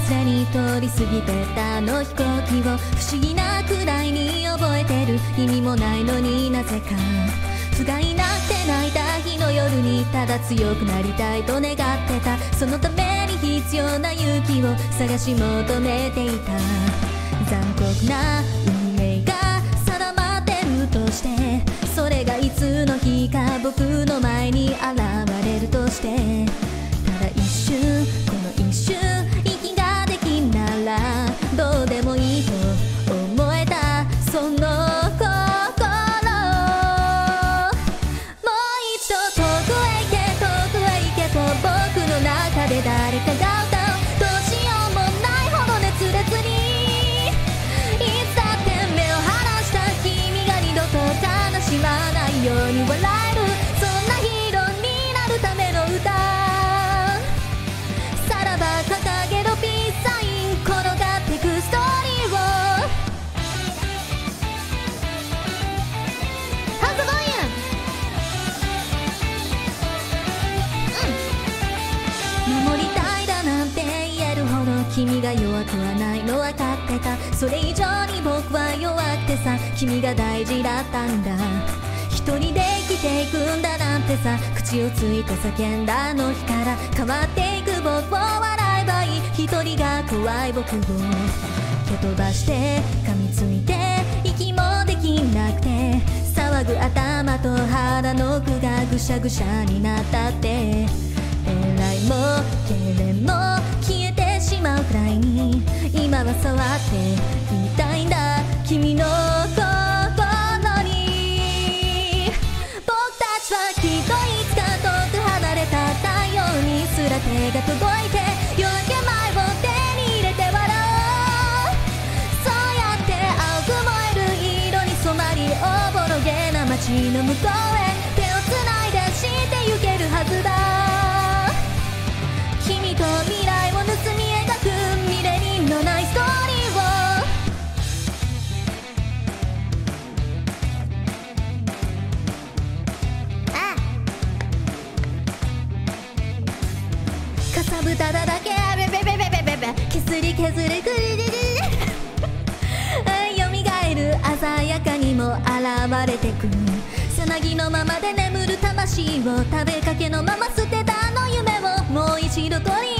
すでに通り過ぎてたあの飛行機を不思議なくらいに覚えてる。意味もないのになぜか不甲斐なくて泣いた日の夜にただ強くなりたいと願ってた。そのために必要な勇気を探し求めていた。残酷な運命が定まってるとして、それがいつの日か僕の前に現れるとして、ただ一瞬この一瞬息ができんならどうでもいいと思えたその心、で誰かが歌う、どうしようもないほど熱烈に、いつだって目を離した君が二度と悲しまないように笑える、そんなヒーローになるための歌。さらば掲げろピースサイン、転がってくストーリーをハズボンや守りたいだなんて言えるほど君が弱くはないの分かってた。それ以上に僕は弱くてさ、君が大事だったんだ。一人で生きていくんだなんてさ、口をついて叫んだあの日から変わっていく僕を笑えばいい。一人が怖い僕を蹴飛ばして噛みついて息もできなくて、騒ぐ頭と肌の奥がぐしゃぐしゃになったって、笑いも痙攣も消えてしまうくらいに今は触っていたいんだ君の心に。僕たちはきっといつか遠く離れた太陽にすら手が届いて、夜明け前を手に入れて笑おう。そうやって青く燃える色に染まりおぼろげな街の向こうへ手をつないでしてゆけるはずだ。君と未来を盗み描くミレニのないストーリーをかさぶただらけベベベベベベベ削り削りくりりりよみがえる鮮やかにも現れてくる。さなぎのままで眠る魂を食べかけのまま捨てたあの夢をもう一度取り